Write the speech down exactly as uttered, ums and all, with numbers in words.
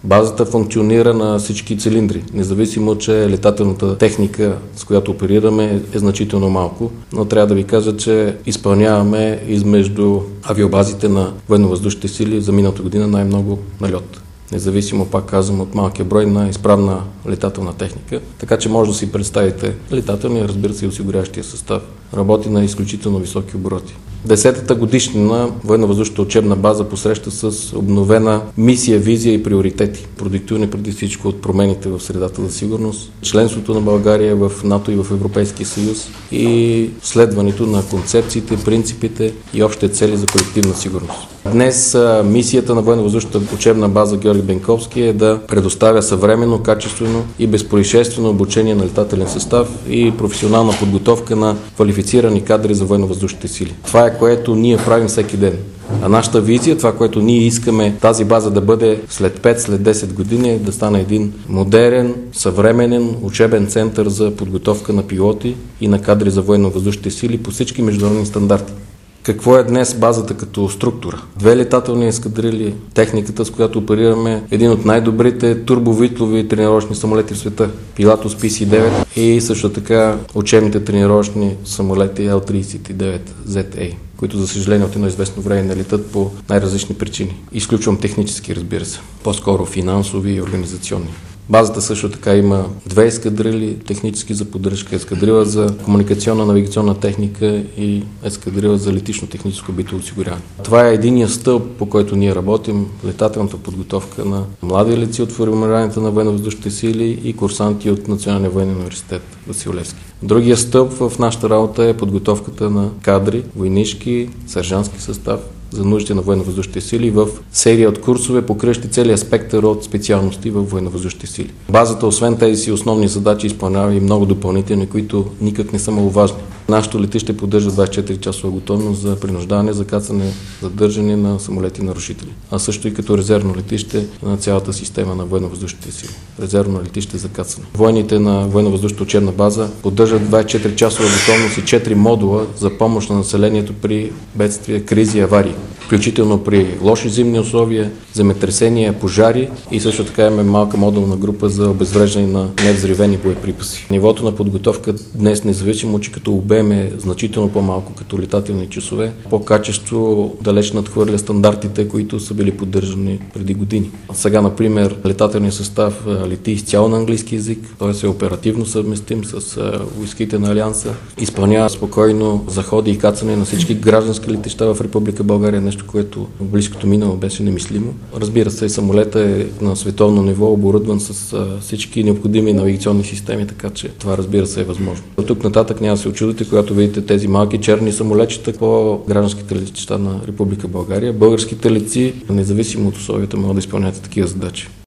Базата функционира на всички цилиндри, независимо, че летателната техника, с която оперираме, е значително малко, но трябва да ви кажа, че изпълняваме измежду авиобазите на военновъздушните сили за миналата година най-много налет. Независимо, пак казвам, от малкия брой на изправна летателна техника. Така че може да си представите летателния, разбира се, и осигуряващия състав. Работи на изключително високи обороти. Десетата годишнина военновъздушната учебна база посреща с обновена мисия, визия и приоритети, продиктувани преди всичко от промените в средата за сигурност, членството на България в НАТО и в Европейския съюз и следването на концепциите, принципите и общите цели за колективна сигурност. Днес мисията на военновъздушната учебна база Георги Бенковски е да предоставя съвременно, качествено и безпроизшествено обучение на летателен състав и професионална подготовка на квалифицирани кадри за военновъздушните сили. Това е което ние правим всеки ден. А нашата визия, това, което ние искаме тази база да бъде след пет, след десет години, е да стане един модерен, съвременен учебен център за подготовка на пилоти и на кадри за военновъздушните сили по всички международни стандарти. Какво е днес базата като структура? Две летателни ескадрили, техниката, с която оперираме, един от най-добрите турбовитлови тренировъчни самолети в света, Pilatus Пи Си девет и също така учебните тренировъчни самолети Ел тридесет и девет Зет Ей, които за съжаление от едно известно време не летат по най-различни причини. Изключвам технически, разбира се, по-скоро финансови и организационни. Базата също така има две ескадрили, технически за поддръжка, ескадрила за комуникационна навигационна техника и ескадрила за летично-техническо битово осигуряване. Това е единия стълб, по който ние работим, летателната подготовка на млади летци от формированията на военновъздушните сили и курсанти от Националния военен университет Васил Левски. Другия стълб в нашата работа е подготовката на кадри, войнишки, сержантски състав, за нуждите на военновъздушните сили в серия от курсове, покръщи целия спектър от специалности в военновъздушните сили. Базата, освен тези си основни задачи, изпълнява и много допълнителни, които никак не са маловажни. Нашето летище поддържа двадесет и четири часова готовност за принуждаване, за кацане, задържане на самолети нарушители, а също и като резервно летище на цялата система на военновъздушните сили. Резервно летище за кацане. Войните на военновъздушната учебна база поддържат двадесет и четири часова готовност и четири модула за помощ на населението при бедствия, кризи и аварии, включително при лоши зимни условия, земетресения, пожари и също така имаме малка модулна група за обезвреждане на невзривени боеприпаси. Нивото на подготовка днес, независимо, че като обем е значително по-малко като летателни часове, по качество далеч надхвърля стандартите, които са били поддържани преди години. Сега, например, летателният състав лети изцяло на английски язик, т.е. е оперативно съвместим с войските на Алианса, изпълнява спокойно заходи и кацане на всички граждански летища в Република България, нещо, което в близкото минало беше немислимо. Разбира се, самолета е на световно ниво, оборудван с всички необходими навигационни системи, така че това, разбира се, е възможно. От тук нататък няма да се очудите, когато видите тези малки черни самолетчета по гражданските летища на Република България. Българските летци, независимо от условията, могат да изпълняват такива задачи.